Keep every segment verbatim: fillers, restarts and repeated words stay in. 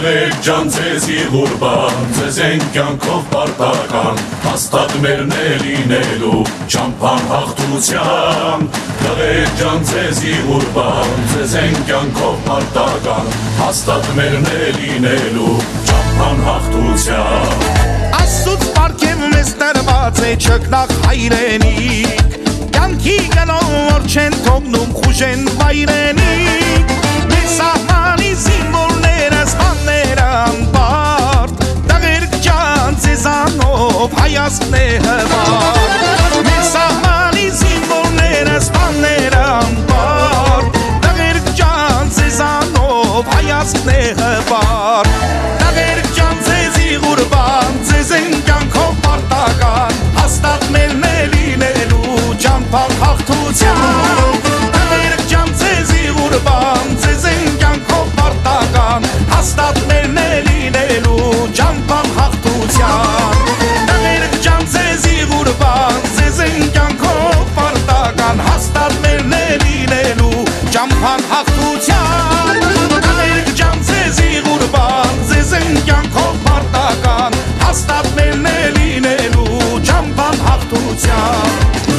Տղեր ջան ձեզի ղուրբան, ձեզ են կյանքով պարտական, հաստատ մերն է լինելու ճամփան հաղթության։ Տղեր ջան ձեզի ղուրբան, ձեզ են կյանքով պարտական, հաստատ մերն է լինելու ճամփան հաղթության։ Աստծուց պարգև մեզ տրված է չկնաղ հայրենիք, կյանքի գնով որ չեն թողնում խուժեն վայրենիք, մեր սահմանի զինվորները սպանները անպարտ, տղեր ջան ձեզանով հայացքն է հպարտ, մեր սահմանի զինվորները սպանները անպարտ, տղեր ջան ձեզանով հայացքն է հպարտ, տղեր ջան ձեզի ղուրբան, ձեզ են կյանքով պարտական, հաստատ մերն է լինելու ճամփան հաղթության։ Տղեր ջան ձեզի ղուրբան, ձեզ են կյանքով պարտական, հաստատ մերն է լինելու ճամփան հաղթության։ Տղեր ջան ձեզի ղուրբան, ձեզ են կյանքով պարտական, հաստատ մերն է լինելու ճամփան հաղթության։ Տղեր ջան ձեզի ղուրբան, ձեզ են կյանքով պարտական, հաստատ մերն է լինելու ճամփան հաղթության։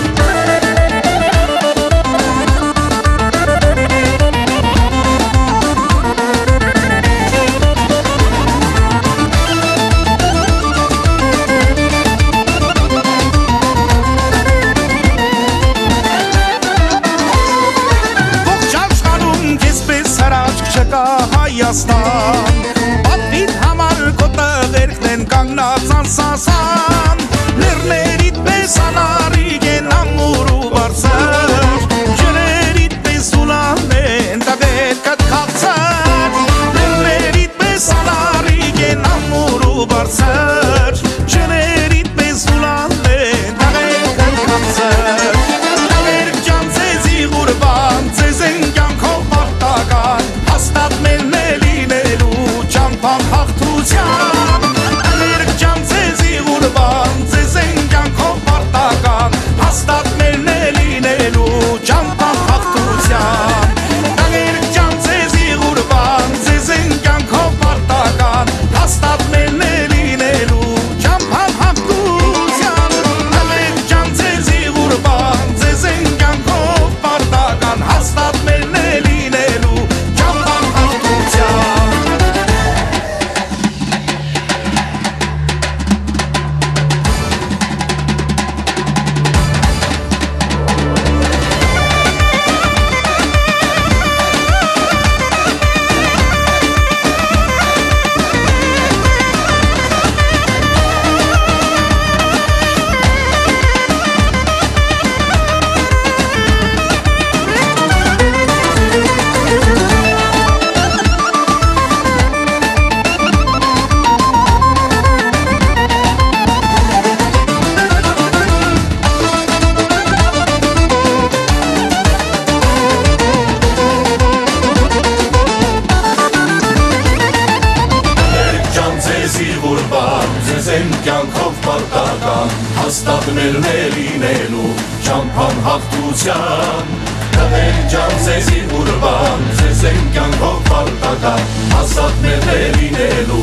Հայաստան, պատվիդ համար քո տղերքն են կանգնած անսասան, լեռներիդ պես անարիք են ամուր ու բարձր, ջրերիդ պես ուլան են տղերքդ քաղցր, լեռներիդ պես անարիք են ամուր ու բարձր, ջրերիդ պես ուլան են տղերքդ քաղցր, տղերք ջան ձեզի ղուրբան, ձեզ են կյանքով պարտական, հաստատ մերն է լինելու ճամփան հաղթության։ Տղեր ջան ձեզի ղուրբան, ձեզ են կյանքով պարտական, հաստատ մերն է լինելու ճամփան հաղթության։ Տղեր ջան ձեզի ղուրբան, ձեզ են կյանքով պարտական, հաստատ մերն է լինելու ճամփան հաղթության։ Տղեր ջան ձեզի ղուրբան, ձեզ են կյանքով պարտական, հաստատ մերն է լինելու ճամփան հաղթության։ Կյանքով պարտական, հաստատ մերն է լինելու ճամփան հաղթության։ Տղեր ջան ձեզի ղուրբան, ձեզ են կյանքով պարտական, հաստատ մերն է լինելու